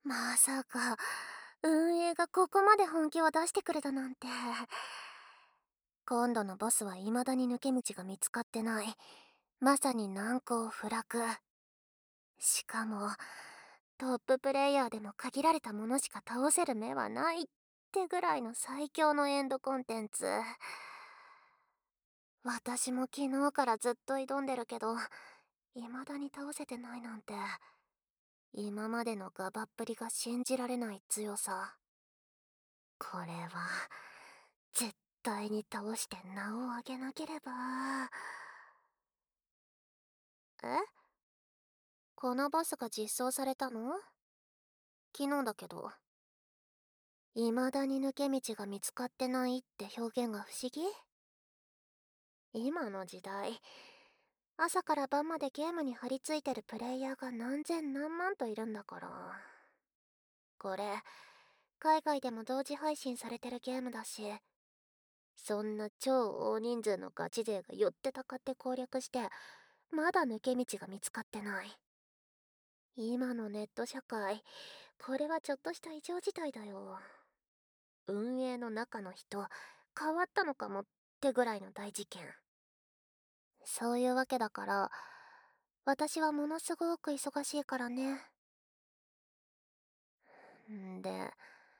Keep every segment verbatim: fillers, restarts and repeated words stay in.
まさか、運営がここまで本気を出してくれたなんて。今度のボスは未だに抜け道が見つかってない。まさに難攻不落。しかも、トッププレイヤーでも限られたものしか倒せる目はないってぐらいの最強のエンドコンテンツ。私も昨日からずっと挑んでるけど、未だに倒せてないなんて、今までのガバっぷりが信じられない強さ。これは、絶対に倒して名を上げなければ。え？このボスが実装されたの？昨日だけど。未だに抜け道が見つかってないって表現が不思議？今の時代、朝から晩までゲームに張り付いてるプレイヤーが何千何万といるんだから。これ、海外でも同時配信されてるゲームだし、そんな超大人数のガチ勢が寄ってたかって攻略して、まだ抜け道が見つかってない。今のネット社会、これはちょっとした異常事態だよ。運営の中の人、変わったのかもってぐらいの大事件。そういうわけだから、私はものすごく忙しいからね。んで、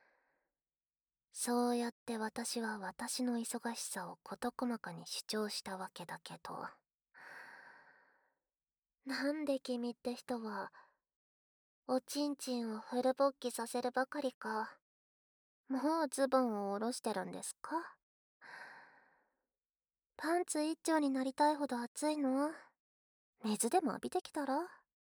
そうやって私は私の忙しさを事細かに主張したわけだけど。なんで君って人は、おちんちんをフル勃起させるばかりか、もうズボンを下ろしてるんですか？パンツ一丁になりたいほど暑いの？水でも浴びてきたら？は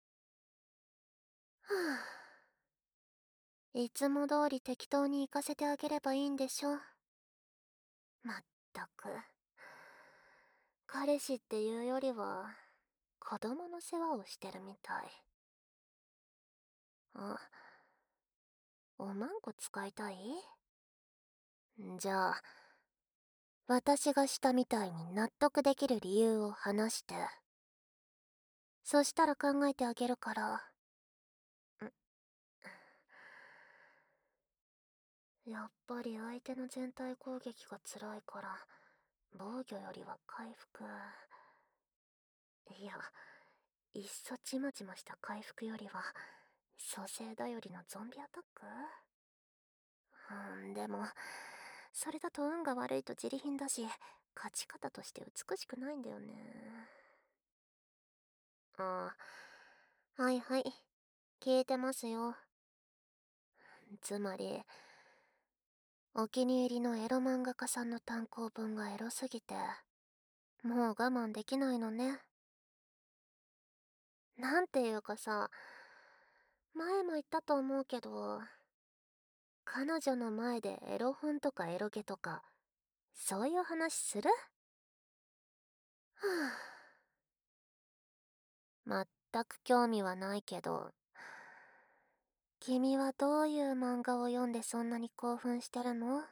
ぁ、いつも通り適当に行かせてあげればいいんでしょ。まったく。彼氏っていうよりは、子供の世話をしてるみたい。あ、おまんこ使いたい？じゃあ、私がしたみたいに納得できる理由を話して。そしたら考えてあげるから。やっぱり相手の全体攻撃が辛いから、防御よりは回復。いや、いっそちまちました回復よりは、蘇生頼りのゾンビアタック？うん、でも、それだと運が悪いと自利品だし、勝ち方として美しくないんだよね。ああ、はいはい。聞いてますよ。つまり、お気に入りのエロ漫画家さんの単行本がエロすぎて、もう我慢できないのね。なんていうかさ、前も言ったと思うけど、彼女の前でエロ本とかエロゲとか、そういう話する？はぁ、全く興味はないけど、君はどういう漫画を読んでそんなに興奮してるの？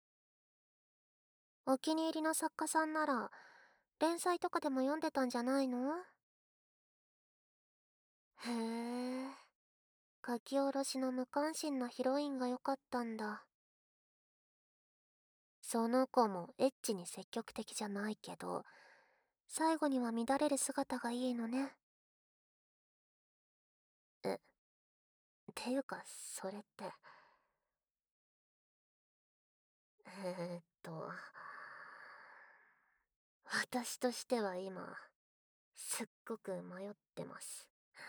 お気に入りの作家さんなら、連載とかでも読んでたんじゃないの？へえ、書き下ろしの無関心なヒロインが良かったんだ。その子もエッチに積極的じゃないけど、最後には乱れる姿がいいのね。え、っていうか、それって。えーっと、私としては今、すっごく迷ってます。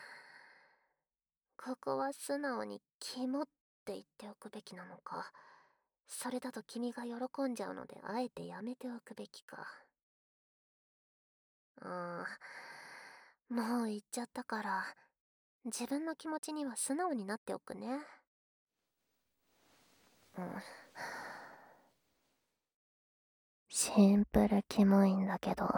ここは素直にキモって言っておくべきなのか、それだと君が喜んじゃうのであえてやめておくべきか。ああ、もう言っちゃったから、自分の気持ちには素直になっておくね。うん。シンプルキモいんだけど。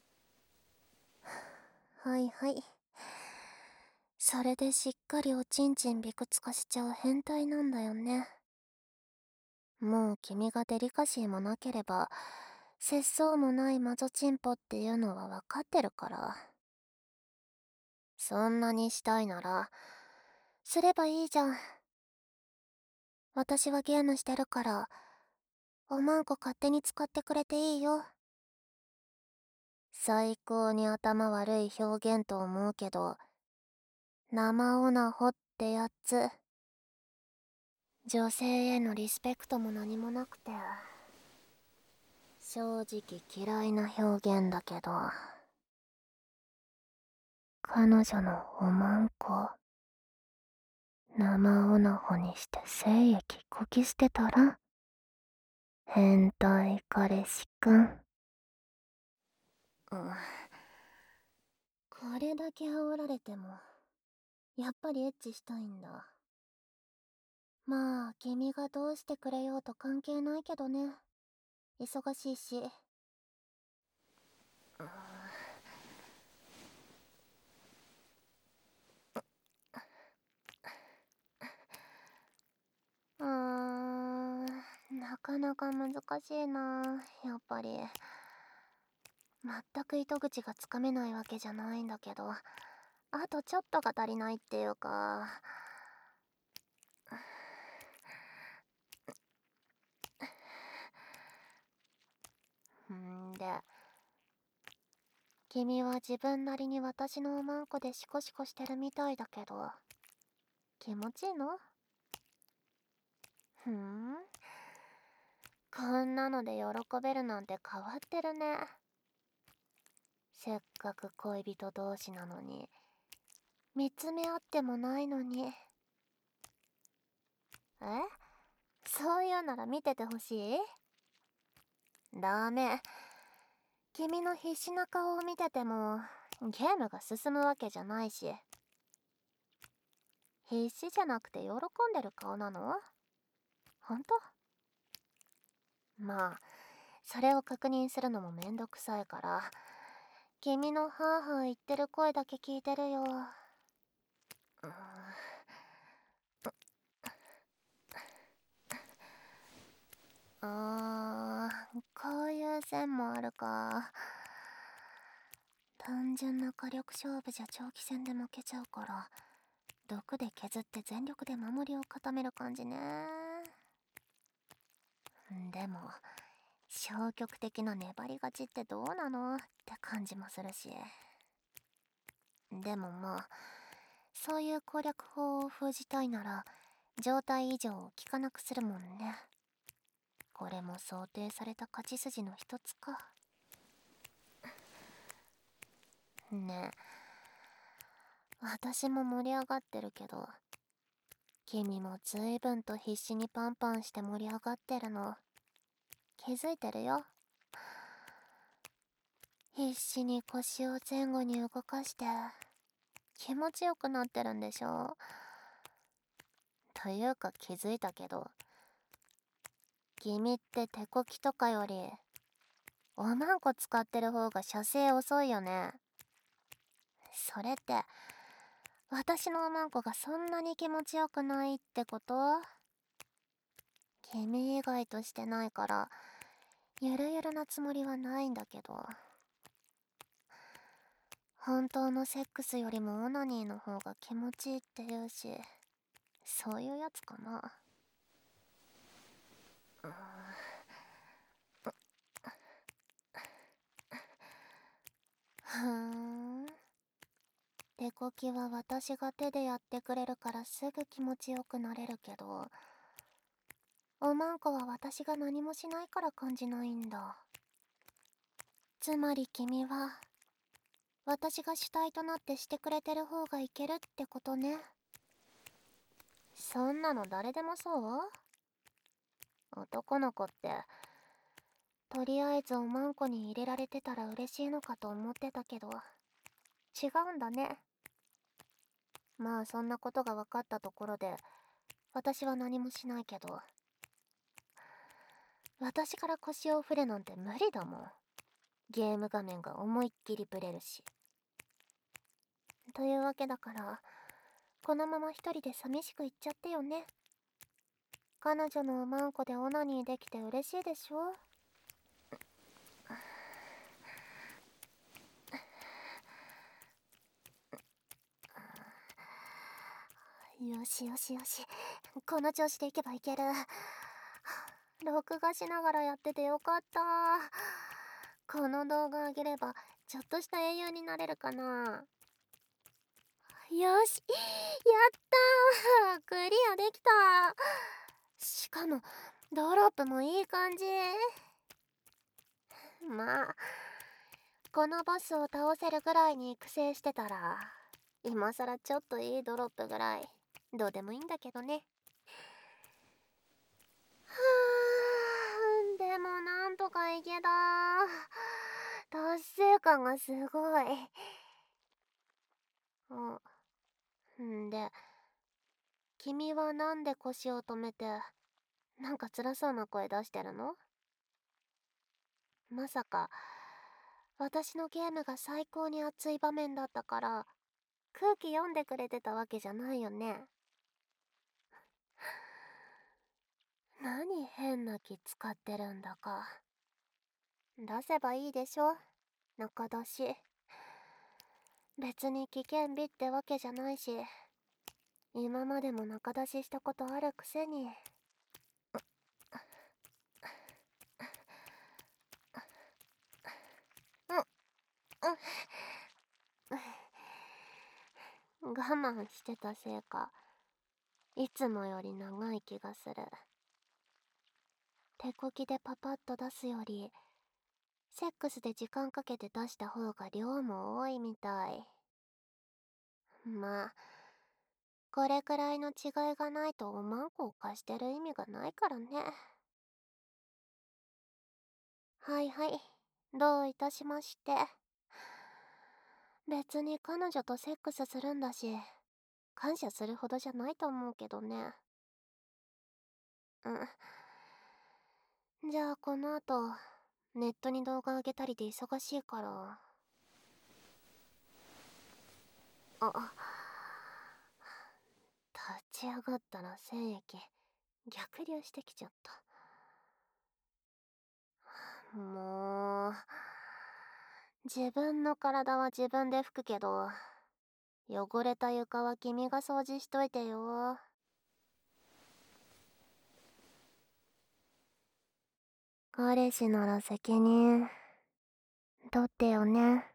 はいはい。それでしっかりおちんちんびくつかしちゃう変態なんだよね。もう君がデリカシーもなければ、節操もないマゾチンポっていうのはわかってるから。そんなにしたいなら、すればいいじゃん。 私はゲームしてるから、おまんこ勝手に使ってくれていいよ。最高に頭悪い表現と思うけど、生オナホってやつ、女性へのリスペクトも何もなくて、正直嫌いな表現だけど、彼女のおまんこ、生オナホにして精液こき捨てたら、変態彼氏くん。うん。これだけ煽られても、やっぱりエッチしたいんだ。まあ、君がどうしてくれようと関係ないけどね。忙しいし。うーん、なかなか難しいな、やっぱり。全く糸口がつかめないわけじゃないんだけど、あとちょっとが足りないっていうか。んで、君は自分なりに私のおまんこでシコシコしてるみたいだけど、気持ちいいの？ふん。こんなので喜べるなんて変わってるね。せっかく恋人同士なのに、見つめ合ってもないのに。え？そういうなら見ててほしい？ダメ。君の必死な顔を見てても、ゲームが進むわけじゃないし。必死じゃなくて喜んでる顔なの？ほんと？まあ、それを確認するのもめんどくさいから、君のハーハー言ってる声だけ聞いてるよ。うーん。あー、こういう線もあるか。単純な火力勝負じゃ長期戦で負けちゃうから、毒で削って全力で守りを固める感じね。でも、消極的な粘り勝ちってどうなのって感じもするし。でもまあ、そういう攻略法を封じたいなら、状態異常を効かなくするもんね。これも想定された勝ち筋の一つか。ねえ、私も盛り上がってるけど、君も随分と必死にパンパンして盛り上がってるの気づいてるよ。必死に腰を前後に動かして気持ちよくなってるんでしょ。というか気づいたけど、君って手こきとかよりおまんこ使ってる方が射精遅いよね。それって私のおまんこがそんなに気持ちよくないってこと？君以外としてないからゆるゆるなつもりはないんだけど、本当のセックスよりもオナニーの方が気持ちいいって言うし、そういうやつかな。うーん。ふーん。手こきは私が手でやってくれるからすぐ気持ちよくなれるけど、おまんこは私が何もしないから感じないんだ。つまり君は私が主体となってしてくれてる方がいけるってことね。そんなの誰でもそう？男の子ってとりあえずおまんこに入れられてたら嬉しいのかと思ってたけど、違うんだね。まあそんなことが分かったところで私は何もしないけど、私から腰を振れなんて無理だもん。ゲーム画面が思いっきりブレるし。というわけだから、このまま一人で寂しく行っちゃってよね。彼女のおまんこでオナニーできて嬉しいでしょ。 よしよしよし。この調子でいけばいける。録画しながらやっててよかった。この動画上げれば、ちょっとした英雄になれるかな。よし、やったー、クリアできた。しかも、ドロップもいい感じ。まあ、このボスを倒せるぐらいに苦戦してたら、今さらちょっといいドロップぐらい、どうでもいいんだけどね。はあ、でもなんとかいけた。達成感がすごい。うん。んで、君はなんで腰を止めて、なんか辛そうな声出してるの？まさか、私のゲームが最高に熱い場面だったから、空気読んでくれてたわけじゃないよね。何変な気使ってるんだか。出せばいいでしょ、中出し。別に危険日ってわけじゃないし、今までも中出ししたことあるくせに。我慢してたせいか、いつもより長い気がする。手こきでパパッと出すより、セックスで時間かけて出した方が量も多いみたい。まあ、これくらいの違いがないとおまんこを貸してる意味がないからね。はいはい、どういたしまして。別に彼女とセックスするんだし、感謝するほどじゃないと思うけどね。うん。じゃあこの後、ネットに動画上げたりで忙しいから。あ、立ち上がったら精液、逆流してきちゃった。もう、自分の体は自分で拭くけど、汚れた床は君が掃除しといてよ。彼氏なら責任取ってよね。